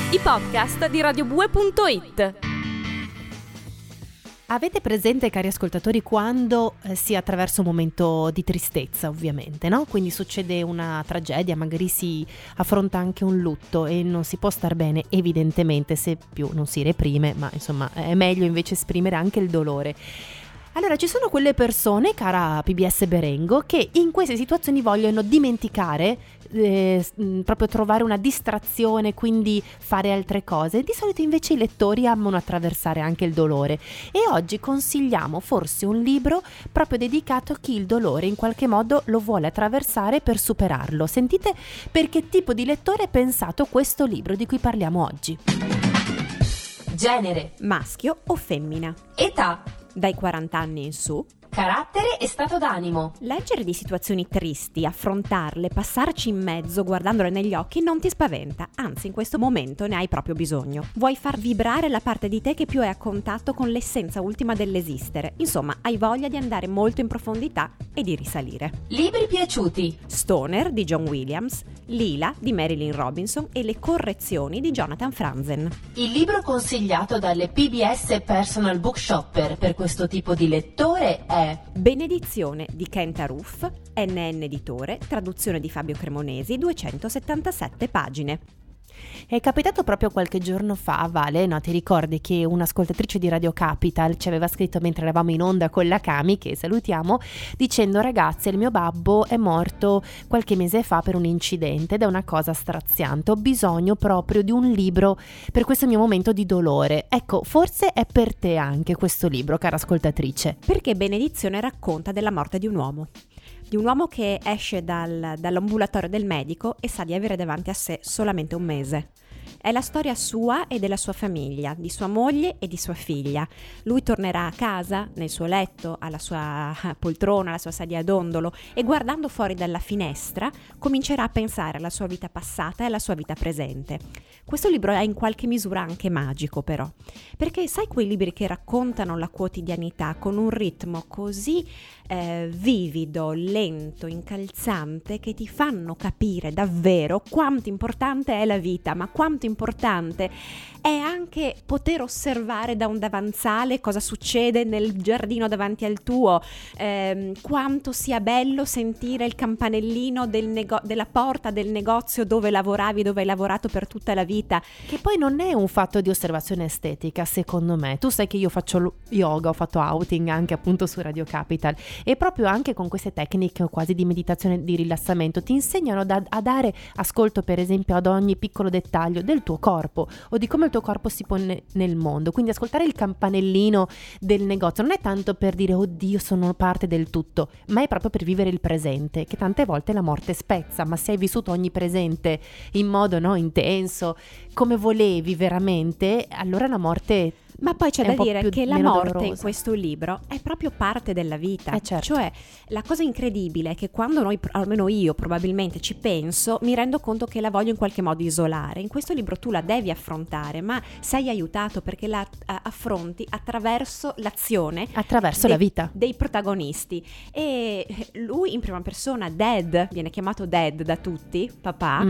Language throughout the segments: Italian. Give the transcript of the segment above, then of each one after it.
i podcast di radiobue.it. Avete presente, cari ascoltatori, quando si attraversa un momento di tristezza, ovviamente, no? Quindi succede una tragedia, magari si affronta anche un lutto e non si può star bene, evidentemente, se più non si reprime, ma insomma è meglio invece esprimere anche il dolore. Allora, ci sono quelle persone, cara PBS Berengo, che in queste situazioni vogliono dimenticare, proprio trovare una distrazione, quindi fare altre cose. Di solito invece i lettori amano attraversare anche il dolore, e oggi consigliamo forse un libro proprio dedicato a chi il dolore in qualche modo lo vuole attraversare per superarlo. Sentite per che tipo di lettore è pensato questo libro di cui parliamo oggi. Genere, maschio o femmina, età, dai 40 anni in su. carattere e stato d'animo. Leggere di situazioni tristi, affrontarle, passarci in mezzo guardandole negli occhi non ti spaventa, anzi in questo momento ne hai proprio bisogno. Vuoi far vibrare la parte di te che più è a contatto con l'essenza ultima dell'esistere. Insomma, hai voglia di andare molto in profondità e di risalire. Libri piaciuti: Stoner di John Williams, Lila di Marilyn Robinson e Le correzioni di Jonathan Franzen. il libro consigliato dalle PBS Personal Book Shopper per questo tipo di lettore è Benedizione di Kent Aruf, NN Editore, traduzione di Fabio Cremonesi, 277 pagine. È capitato proprio qualche giorno fa, Vale, no? Ti ricordi che un'ascoltatrice di Radio Capital ci aveva scritto mentre eravamo in onda con la Cami, che salutiamo, dicendo: ragazze, il mio babbo è morto qualche mese fa per un incidente ed è una cosa straziante, ho bisogno proprio di un libro per questo mio momento di dolore. Ecco, forse è per te anche questo libro, cara ascoltatrice. Perché Benedizione racconta della morte di un uomo che esce dall'ambulatorio del medico e sa di avere davanti a sé solamente un mese. È la storia sua e della sua famiglia, di sua moglie e di sua figlia. Lui tornerà a casa, nel suo letto, alla sua poltrona, alla sua sedia a dondolo, e guardando fuori dalla finestra comincerà a pensare alla sua vita passata e alla sua vita presente. Questo libro è in qualche misura anche magico, però, perché sai quei libri che raccontano la quotidianità con un ritmo così vivido, lento, incalzante, che ti fanno capire davvero quanto importante è la vita, ma quanto importante è anche poter osservare da un davanzale cosa succede nel giardino davanti al tuo, quanto sia bello sentire il campanellino della porta del negozio dove lavoravi, dove hai lavorato per tutta la vita. Che poi non è un fatto di osservazione estetica, secondo me. Tu sai che io faccio yoga, ho fatto outing anche appunto su Radio Capital, e proprio anche con queste tecniche quasi di meditazione, di rilassamento, ti insegnano a dare ascolto, per esempio, ad ogni piccolo dettaglio del tuo corpo o di come il tuo corpo si pone nel mondo. Quindi ascoltare il campanellino del negozio non è tanto per dire oddio sono parte del tutto, ma è proprio per vivere il presente, che tante volte la morte spezza, ma se hai vissuto ogni presente in modo intenso, come volevi veramente, allora la morte... Ma poi c'è da dire che la morte dolorosa in questo libro è proprio parte della vita. Certo. Cioè, la cosa incredibile è che quando noi, almeno io probabilmente ci penso, mi rendo conto che la voglio in qualche modo isolare. In questo libro tu la devi affrontare, ma sei aiutato perché la affronti attraverso l'azione, attraverso la vita dei protagonisti. E lui in prima persona, Dad, viene chiamato Dad da tutti, papà,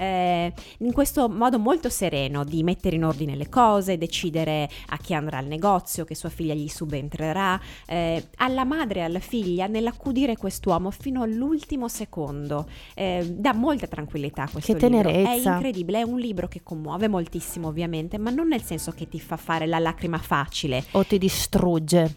in questo modo molto sereno di mettere in ordine le cose, decidere a chi andrà al negozio, che sua figlia gli subentrerà, alla madre e alla figlia nell'accudire quest'uomo fino all'ultimo secondo. Dà molta tranquillità questo che libro. tenerezza. È incredibile, è un libro che commuove moltissimo ovviamente, ma non nel senso che ti fa fare la lacrima facile o ti distrugge.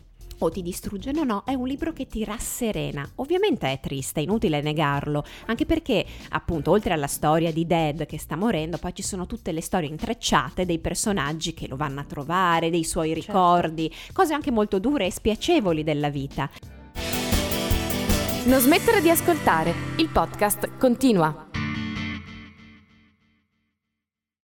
No, è un libro che ti rasserena. Ovviamente è triste, è inutile negarlo, anche perché appunto oltre alla storia di Dad che sta morendo, poi ci sono tutte le storie intrecciate dei personaggi che lo vanno a trovare, dei suoi ricordi, cose anche molto dure e spiacevoli della vita. Non smettere di ascoltare, il podcast continua.